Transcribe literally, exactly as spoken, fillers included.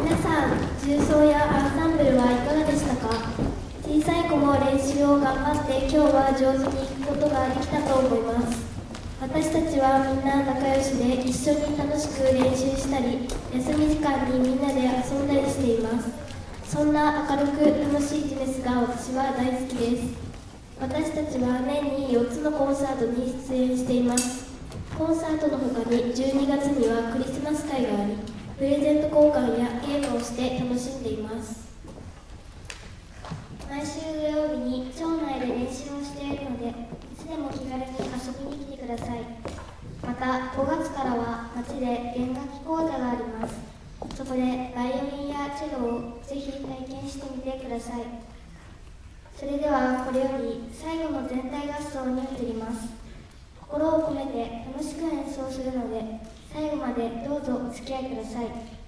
皆さん、重奏やアンサンブルはいかがでしたか？小さい子も練習を頑張って今日は上手に弾くことができたと思います。私たちはみんな仲良しで一緒に楽しく練習したり、休み時間にみんなで遊んだりしています。そんな明るく楽しいジュネスが私は大好きです。私たちは年によっつのコンサートに出演しています。コンサートの他にじゅうにがつにはクリスマス会があり、プレゼント交換やゲームをして楽しんでいます。毎週土曜日に町内で練習をしているので、いつでも気軽に遊びに来てください。またごがつからは町で弦楽器講座があります。そこでバイオリンやチェロをぜひ体験してみてください。それではこれより最後の全体合奏に移ります。心を込めて楽しく演奏するので、最後までどうぞお付き合いください。